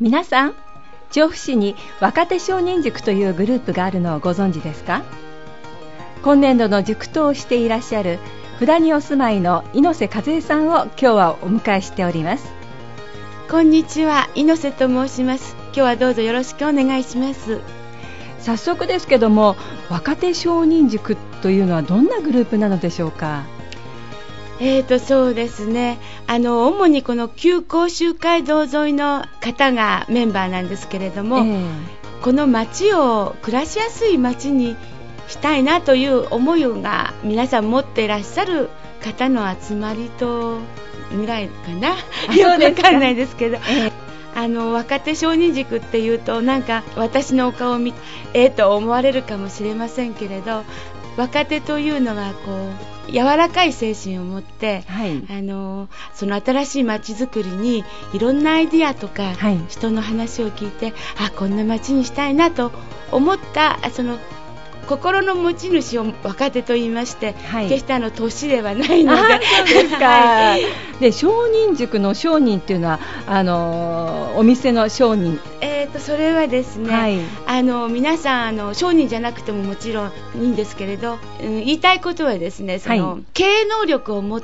皆さん、調布市に若手商人塾というグループがあるのをご存知ですか？今年度の塾頭をしていらっしゃる札にお住まいの猪瀬和恵さんを今日はお迎えしております。 こんにちは、猪瀬と申します。今日はどうぞよろしくお願いします。 早速ですけども、若手商人塾というのはどんなグループなのでしょうか？ そうですね、主にこの旧甲州街道沿いの方がメンバーなんですけれども、この町を暮らしやすい町にしたいなという思いが皆さん持っていらっしゃる方の集まりとぐらいかな。よくわかんないですけど、若手商人塾っていうとなんか私のお顔を見てと思われるかもしれませんけれど、若手というのはこう柔らかい精神を持って、その新しい街づくりにいろんなアイディアとか、人の話を聞いてこんな街にしたいなと思ったその心の持ち主を若手と言いまして、決して年ではないので。 そうですか。で、商人塾の商人っていうのはお店の商人。 それはですね、皆さん商人じゃなくてももちろんいいんですけれど、言いたいことはですね、その経営能力を持って、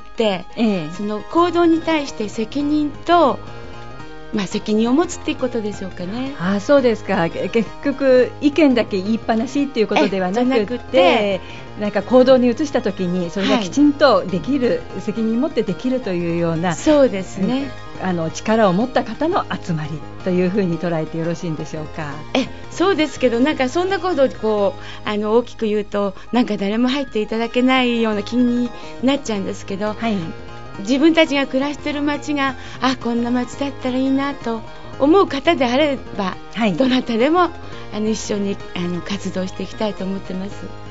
その行動に対して責任と責任を持つっていうことでしょうかね。 そうですか。結局意見だけ言いっぱなしっていうことではなくて、なんか行動に移した時にそれがきちんとできる、責任を持ってできるというような、 そうですね、 力を持った方の集まりというふうに捉えてよろしいんでしょうか？ そうですけど、なんかそんなことをこう大きく言うとなんか誰も入っていただけないような気になっちゃうんですけど、自分たちが暮らしている街がこんな街だったらいいなと思う方であれば、どなたでも一緒に活動していきたいと思ってます。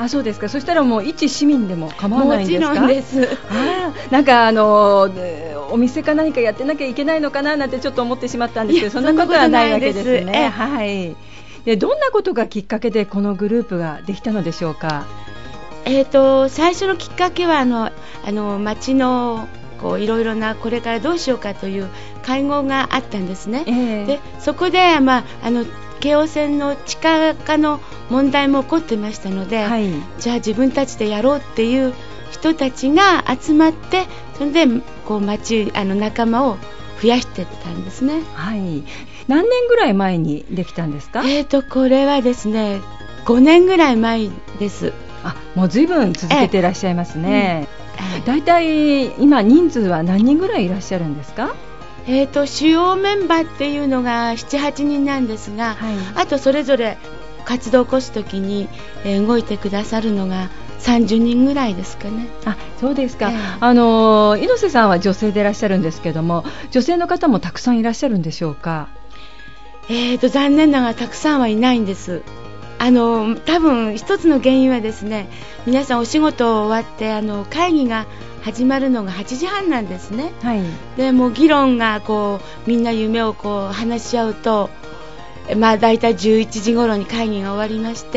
そうですか。そしたらもう一市民でも構わないんですか？ もちろんです。 なんかお店か何かやってなきゃいけないのかななんてちょっと思ってしまったんですけど、そんなことはないわけですね。で、どんなことがきっかけでこのグループができたのでしょうか？ 最初のきっかけは町のいろいろなこれからどうしようかという会合があったんですね。でそこで、京王線の地下化の問題も起こってましたので、じゃあ自分たちでやろうっていう人たちが集まって、それで町仲間を増やしていったんですね。 何年ぐらい前にできたんですか？ これはですね、5年ぐらい前です。 もう随分続けていらっしゃいますね。だいたい今人数は何人ぐらいいらっしゃるんですか？ 主要メンバーっていうのが 7,8 人なんですが、あとそれぞれ活動を起こすときに、動いてくださるのが30人ぐらいですかね。 そうですか。猪瀬さんは女性でいらっしゃるんですけども、女性の方もたくさんいらっしゃるんでしょうか？ 残念ながらたくさんはいないんです。多分一つの原因はですね、皆さんお仕事終わって会議が始まるのが8時半なんですね。でもう議論がみんな夢を話し合うと、だいたい11時頃に会議が終わりまして、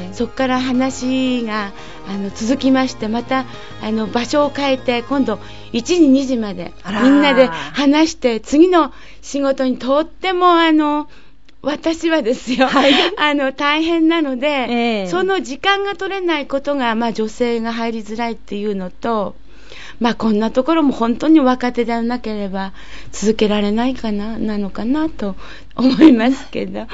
そこから話が続きまして、また場所を変えて今度1時2時までみんなで話して、次の仕事にとっても私はですよ、大変なので、その時間が取れないことが、女性が入りづらいっていうのと、こんなところも本当に若手でなければ続けられないなのかなと思いますけど。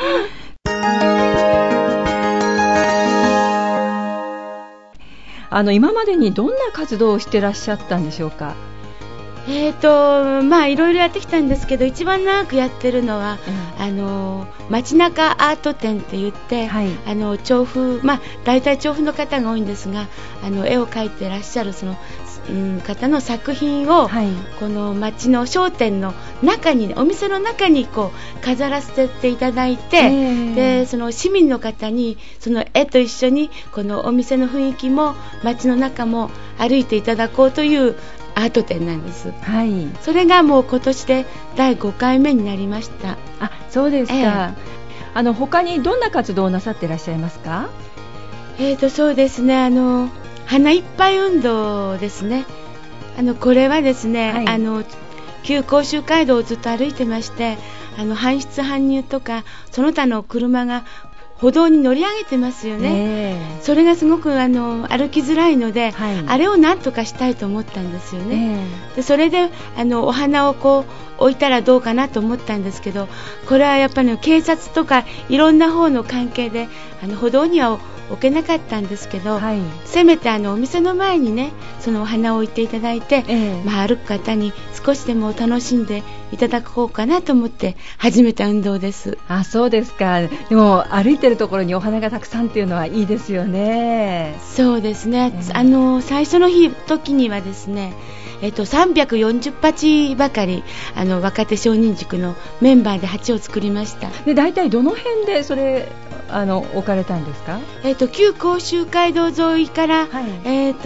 今までにどんな活動をしてらっしゃったんでしょうか？ いろいろやってきたんですけど、一番長くやってるのは、街中アート展って言って、調布、大体調布の方が多いんですが、絵を描いてらっしゃるその、方の作品を、この街の商店の中に、お店の中に飾らせていただいて、でその市民の方にその絵と一緒にこのお店の雰囲気も街の中も歩いていただこうというアート展なんです。それがもう今年で第5回目になりました。 そうですか。他にどんな活動をなさっていらっしゃいますか？ そうですね、花いっぱい運動ですね。これはですね、旧甲州街道をずっと歩いてまして、 搬出搬入とかその他の車が歩道に乗り上げてますよね、それがすごく歩きづらいので、はい、あれをなんとかしたいと思ったんですよね、でそれでお花をこう置いたらどうかなと思ったんですけど、これはやっぱり警察とかいろんな方の関係で歩道には置けなかったんですけど、はい、せめてお店の前にねそのお花を置いていただいて、歩く方に少しでも楽しんでいただこうかなと思って始めた運動です。 あ、そうですか。でも歩いてるところにお花がたくさんっていうのはいいですよね。 そうですね、最初の時にはですね、340鉢ばかり若手少人塾のメンバーで鉢を作りました。 で大体どの辺でそれ置かれたんですか？ 旧甲州街道沿いから、はい、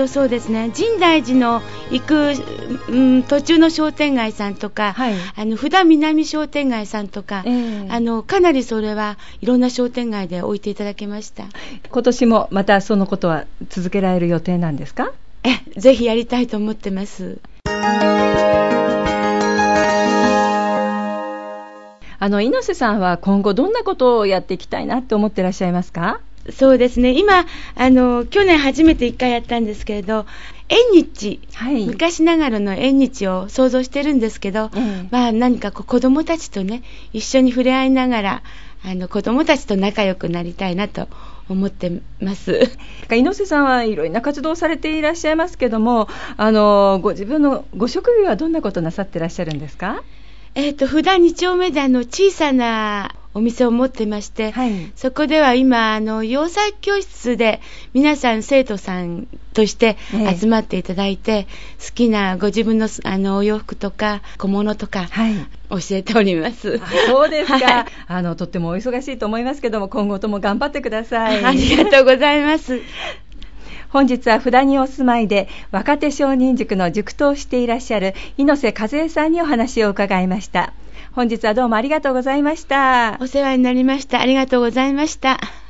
そうですね、深大寺の行く、途中の商店街さんとか、はい、布田南商店街さんとか、かなりそれはいろんな商店街で置いていただけました。 今年もまたそのことは続けられる予定なんですか？ ぜひやりたいと思ってます。 猪瀬さんは今後どんなことをやっていきたいなって思ってらっしゃいますか？ そうですね、今去年初めて1回やったんですけれど、縁日、はい、昔ながらの縁日を想像してるんですけど、何か子どもたちとね一緒に触れ合いながら子どもたちと仲良くなりたいなと思ってます。 猪瀬さんはいろいろな活動をされていらっしゃいますけども、ご自分のご職業はどんなことなさってらっしゃるんですか？ 普段2丁目で小さなお店を持ってまして、はい、そこでは今洋裁教室で皆さん生徒さんとして集まっていただいて、好きなご自分のお洋服とか小物とか、はい、教えております。 そうですか、はい、とってもお忙しいと思いますけども今後とも頑張ってください。 ありがとうございます。 本日は札にお住まいで若手少人塾の塾頭をしていらっしゃる猪瀬和恵さんにお話を伺いました。本日はどうもありがとうございました。 お世話になりました。ありがとうございました。